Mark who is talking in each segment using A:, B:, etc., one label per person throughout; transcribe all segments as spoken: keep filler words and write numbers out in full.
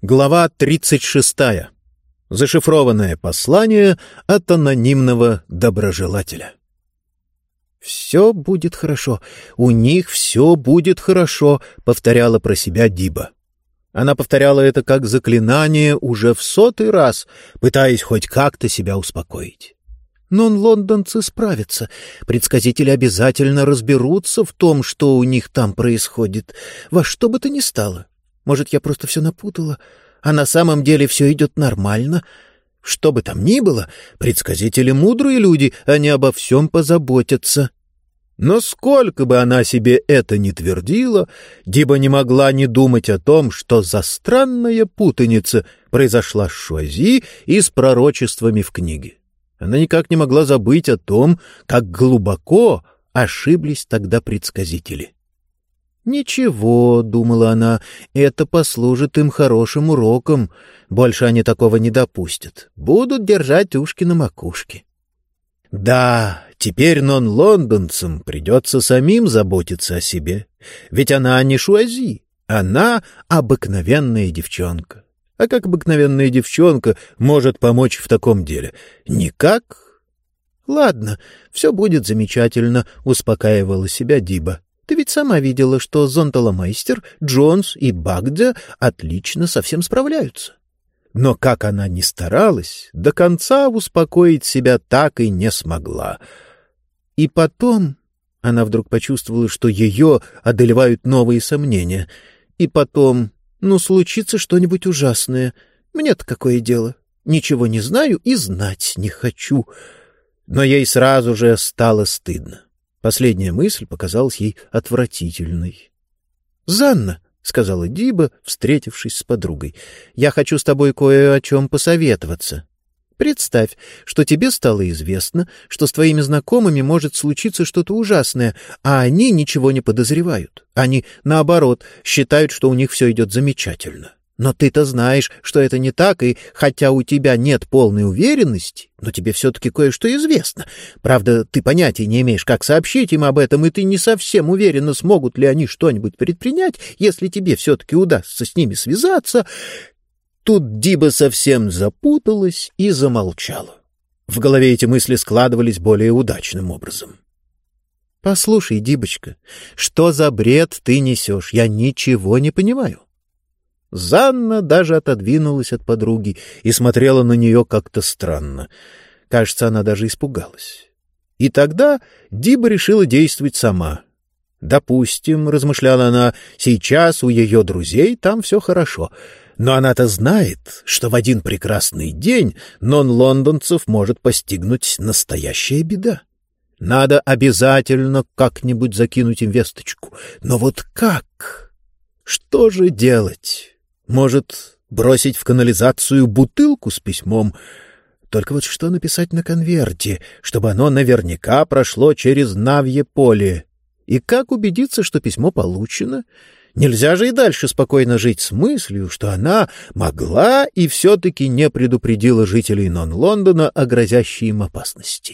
A: Глава тридцать шестая. Зашифрованное послание от анонимного доброжелателя. «Все будет хорошо, у них все будет хорошо», — повторяла про себя Диба. Она повторяла это как заклинание уже в сотый раз, пытаясь хоть как-то себя успокоить. Но лондонцы справятся. Предсказители обязательно разберутся в том, что у них там происходит, во что бы то ни стало. Может, я просто все напутала, а на самом деле все идет нормально. Что бы там ни было, предсказители мудрые люди, они обо всем позаботятся. Но сколько бы она себе это ни твердила, Диба не могла не думать о том, что за странная путаница произошла с Шуази и с пророчествами в книге. Она никак не могла забыть о том, как глубоко ошиблись тогда предсказители. «Ничего», — думала она, — «это послужит им хорошим уроком. Больше они такого не допустят. Будут держать ушки на макушке». Да, теперь нон-лондонцам придется самим заботиться о себе. Ведь она не Шуази, она обыкновенная девчонка. А как обыкновенная девчонка может помочь в таком деле? Никак. «Ладно, все будет замечательно», — успокаивала себя Диба. «Ты ведь сама видела, что Зонталомейстер, Джонс и Багдя отлично со всем справляются». Но как она ни старалась, до конца успокоить себя так и не смогла. И потом она вдруг почувствовала, что ее одолевают новые сомнения. И потом, ну, случится что-нибудь ужасное. Мне-то какое дело? Ничего не знаю и знать не хочу. Но ей сразу же стало стыдно. Последняя мысль показалась ей отвратительной. «Занна», — сказала Диба, встретившись с подругой, — «я хочу с тобой кое о чем посоветоваться. Представь, что тебе стало известно, что с твоими знакомыми может случиться что-то ужасное, а они ничего не подозревают. Они, наоборот, считают, что у них все идет замечательно. Но ты-то знаешь, что это не так, и хотя у тебя нет полной уверенности, но тебе все-таки кое-что известно. Правда, ты понятия не имеешь, как сообщить им об этом, и ты не совсем уверена, смогут ли они что-нибудь предпринять, если тебе все-таки удастся с ними связаться». Тут Диба совсем запуталась и замолчала. В голове эти мысли складывались более удачным образом. «Послушай, Дибочка, что за бред ты несешь? Я ничего не понимаю». Занна даже отодвинулась от подруги и смотрела на нее как-то странно. Кажется, она даже испугалась. И тогда Диба решила действовать сама. «Допустим, — размышляла она, — сейчас у ее друзей там все хорошо. Но она-то знает, что в один прекрасный день нон-лондонцев может постигнуть настоящая беда. Надо обязательно как-нибудь закинуть им весточку. Но вот как? Что же делать? Может, бросить в канализацию бутылку с письмом? Только вот что написать на конверте, чтобы оно наверняка прошло через Навье поле? И как убедиться, что письмо получено? Нельзя же и дальше спокойно жить с мыслью, что она могла и все-таки не предупредила жителей Нон-Лондона о грозящей им опасности.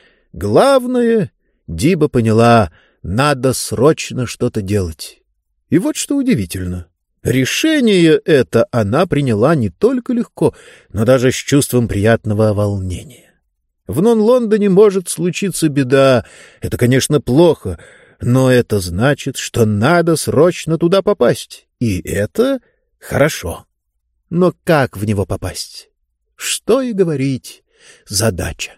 A: Главное, Диба поняла, надо срочно что-то делать. И вот что удивительно. Решение это она приняла не только легко, но даже с чувством приятного волнения. В Нон-Лондоне может случиться беда. Это, конечно, плохо, но это значит, что надо срочно туда попасть. И это хорошо. Но как в него попасть? Что и говорить, задача.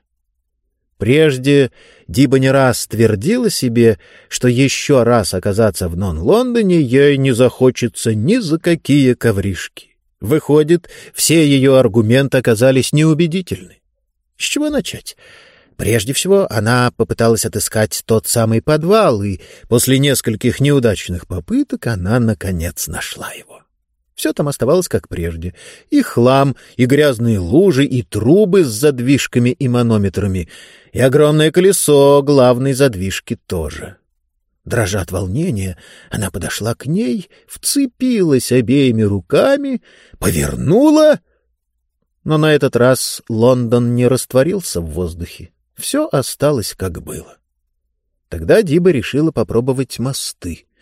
A: Прежде Диба не раз твердила себе, что еще раз оказаться в Нон-Лондоне ей не захочется ни за какие ковришки. Выходит, все ее аргументы оказались неубедительны. С чего начать? Прежде всего, она попыталась отыскать тот самый подвал, и после нескольких неудачных попыток она, наконец, нашла его. Все там оставалось как прежде. И хлам, и грязные лужи, и трубы с задвижками и манометрами, и огромное колесо главной задвижки тоже. Дрожа от волнения, она подошла к ней, вцепилась обеими руками, повернула. Но на этот раз Лондон не растворился в воздухе. Все осталось как было. Тогда Диба решила попробовать мосты.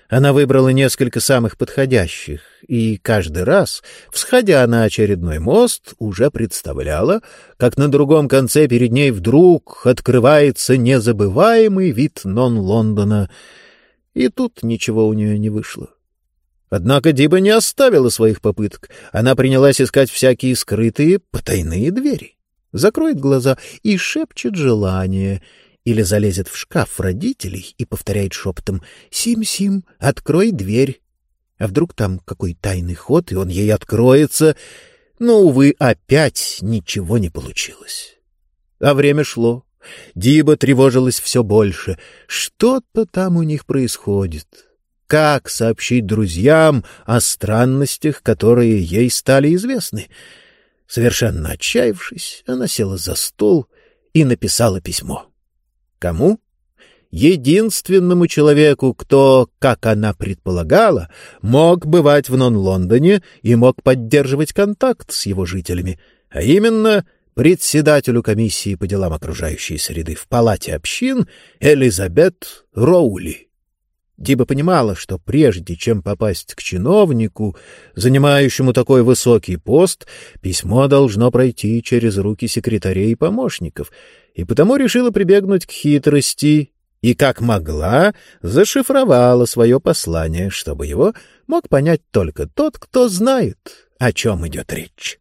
A: Она выбрала несколько самых подходящих, и каждый раз, всходя на очередной мост, уже представляла, как на другом конце перед ней вдруг открывается незабываемый вид Нон-Лондона. И тут ничего у нее не вышло. Однако Диба не оставила своих попыток. Она принялась искать всякие скрытые потайные двери. Закроет глаза и шепчет желание. Или залезет в шкаф родителей и повторяет шепотом: «Сим-Сим, открой дверь». А вдруг там какой тайный ход, и он ей откроется? Но, увы, опять ничего не получилось. А время шло. Диба тревожилась все больше. Что-то там у них происходит. Как сообщить друзьям о странностях, которые ей стали известны? Совершенно отчаявшись, она села за стол и написала письмо. Кому? Единственному человеку, кто, как она предполагала, мог бывать в Нон-Лондоне и мог поддерживать контакт с его жителями, а именно председателю комиссии по делам окружающей среды в Палате общин Элизабет Роули. Диба понимала, что прежде чем попасть к чиновнику, занимающему такой высокий пост, письмо должно пройти через руки секретарей и помощников, и потому решила прибегнуть к хитрости и, как могла, зашифровала свое послание, чтобы его мог понять только тот, кто знает, о чем идет речь.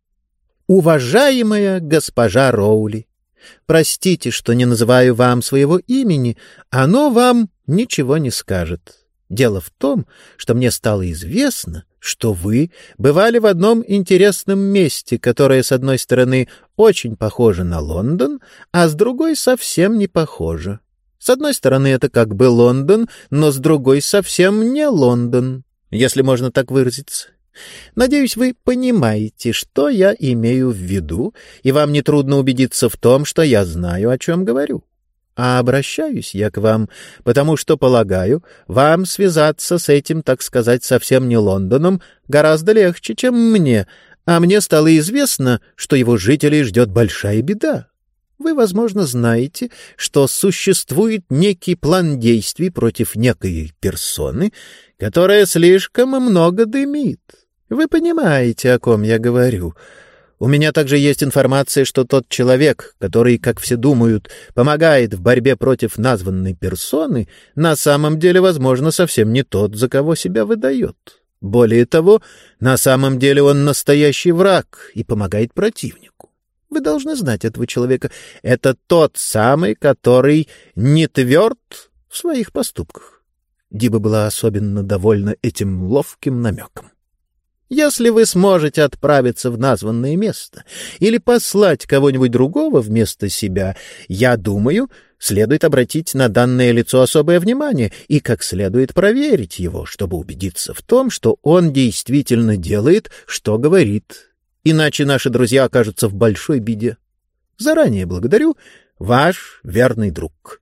A: «Уважаемая госпожа Роули, простите, что не называю вам своего имени, оно вам ничего не скажет. Дело в том, что мне стало известно, что вы бывали в одном интересном месте, которое, с одной стороны, очень похоже на Лондон, а с другой совсем не похоже. С одной стороны, это как бы Лондон, но с другой совсем не Лондон, если можно так выразиться. Надеюсь, вы понимаете, что я имею в виду, и вам нетрудно убедиться в том, что я знаю, о чем говорю. А обращаюсь я к вам, потому что, полагаю, вам связаться с этим, так сказать, совсем не Лондоном гораздо легче, чем мне, а мне стало известно, что его жителей ждет большая беда. Вы, возможно, знаете, что существует некий план действий против некой персоны, которая слишком много дымит. Вы понимаете, о ком я говорю. У меня также есть информация, что тот человек, который, как все думают, помогает в борьбе против названной персоны, на самом деле, возможно, совсем не тот, за кого себя выдает. Более того, на самом деле он настоящий враг и помогает противнику. Вы должны знать этого человека. Это тот самый, который не тверд в своих поступках. Диба была особенно довольна этим ловким намеком. Если вы сможете отправиться в названное место или послать кого-нибудь другого вместо себя, я думаю, следует обратить на данное лицо особое внимание и как следует проверить его, чтобы убедиться в том, что он действительно делает, что говорит. Иначе наши друзья окажутся в большой беде. Заранее благодарю, ваш верный друг.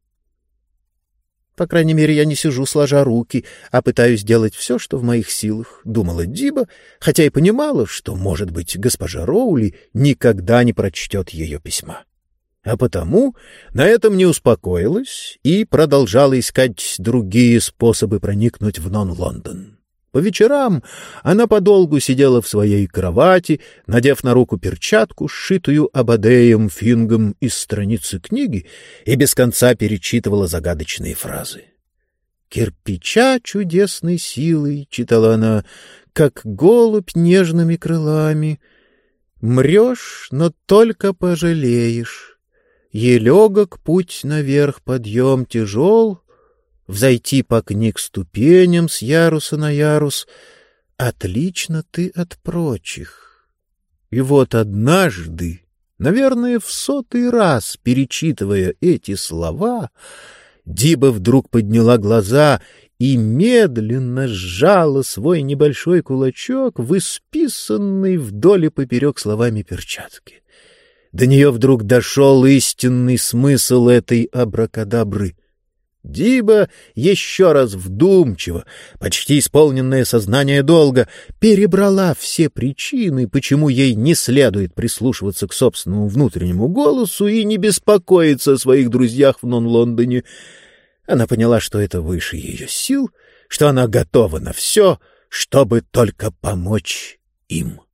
A: По крайней мере, я не сижу сложа руки, а пытаюсь делать все, что в моих силах, — думала Диба, хотя и понимала, что, может быть, госпожа Роули никогда не прочтет ее письма. А потому на этом не успокоилась и продолжала искать другие способы проникнуть в Нон-Лондон. По вечерам она подолгу сидела в своей кровати, надев на руку перчатку, сшитую Абадеем Фингом из страницы книги, и без конца перечитывала загадочные фразы. «Кирпича чудесной силой», — читала она, — «как голубь нежными крылами. Мрешь, но только пожалеешь. Елегок путь наверх, подъем тяжел, взойти по книг ступеням с яруса на ярус. Отлично ты от прочих». И вот однажды, наверное, в сотый раз, перечитывая эти слова, Диба вдруг подняла глаза и медленно сжала свой небольшой кулачок в исписанной вдоль и поперек словами перчатки. До нее вдруг дошел истинный смысл этой абракадабры. Диба еще раз вдумчиво, почти исполненное сознание долга, перебрала все причины, почему ей не следует прислушиваться к собственному внутреннему голосу и не беспокоиться о своих друзьях в Нон-Лондоне. Она поняла, что это выше ее сил, что она готова на все, чтобы только помочь им.